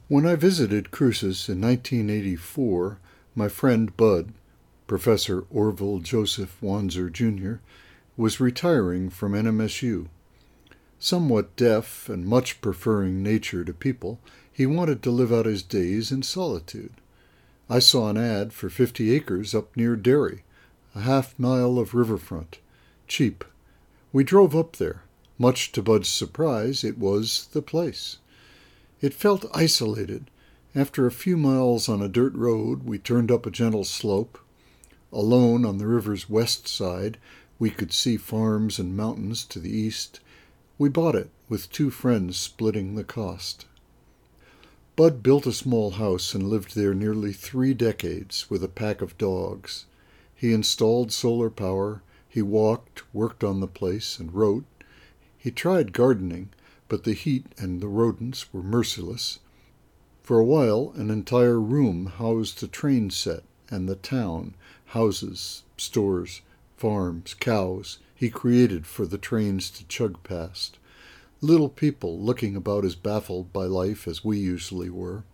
When I visited Cruces in 1984, my friend Bud, Professor Orville Joseph Wanzer, Jr., was retiring from NMSU. Somewhat deaf and much preferring nature to people, he wanted to live out his days in solitude. I saw an ad for 50 acres up near Derry, a half-mile of riverfront. Cheap. We drove up there. Much to Bud's surprise, it was the place. It felt isolated. After a few miles on a dirt road, we turned up a gentle slope. Alone on the river's west side, we could see farms and mountains to the east. We bought it, with 2 friends splitting the cost. Bud built a small house and lived there nearly 3 decades with a pack of dogs. He installed solar power. He walked, worked on the place, and wrote. He tried gardening, but the heat and the rodents were merciless. For a while, an entire room housed the train set and the town, houses, stores, farms, cows he created for the trains to chug past. Little people looking about as baffled by life as we usually were.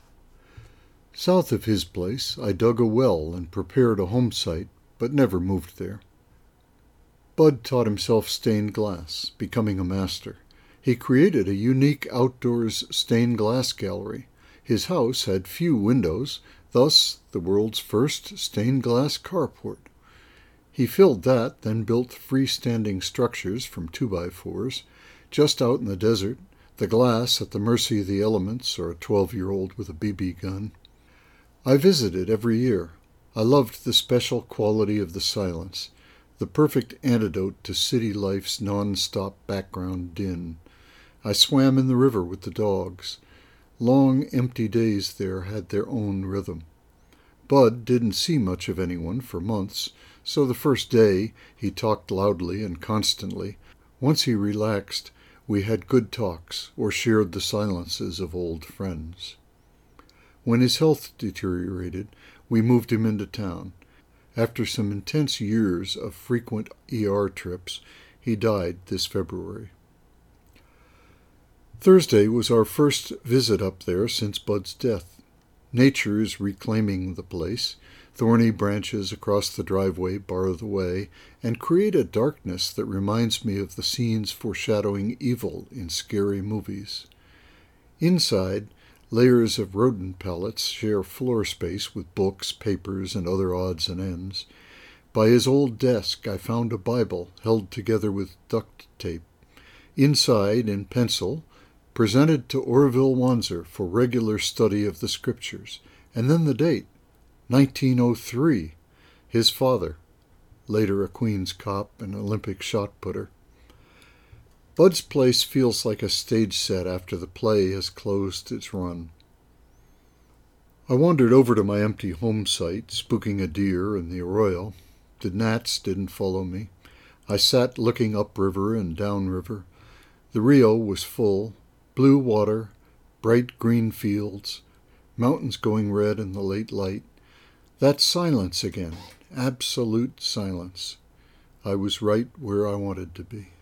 South of his place, I dug a well and prepared a home site, but never moved there. Bud taught himself stained glass, becoming a master. He created a unique outdoors stained glass gallery. His house had few windows, thus the world's first stained glass carport. He filled that, then built freestanding structures from 2x4s, just out in the desert, the glass at the mercy of the elements or a 12-year-old with a BB gun. I visited every year. I loved the special quality of the silence, the perfect antidote to city life's non-stop background din. I swam in the river with the dogs. Long, empty days there had their own rhythm. Bud didn't see much of anyone for months, so the first day he talked loudly and constantly. Once he relaxed, we had good talks or shared the silences of old friends. When his health deteriorated, we moved him into town. After some intense years of frequent ER trips, he died this February. Thursday was our first visit up there since Bud's death. Nature is reclaiming the place. Thorny branches across the driveway bar the way and create a darkness that reminds me of the scenes foreshadowing evil in scary movies. Inside, layers of rodent pallets share floor space with books, papers, and other odds and ends. By his old desk, I found a Bible held together with duct tape. Inside, in pencil, presented to Orville Wanzer for regular study of the scriptures, and then the date, 1903, his father, later a Queen's cop and Olympic shot putter. Bud's place feels like a stage set after the play has closed its run. I wandered over to my empty home site, spooking a deer in the arroyo. The gnats didn't follow me. I sat looking upriver and downriver. The Rio was full, blue water, bright green fields, mountains going red in the late light. That silence again, absolute silence. I was right where I wanted to be.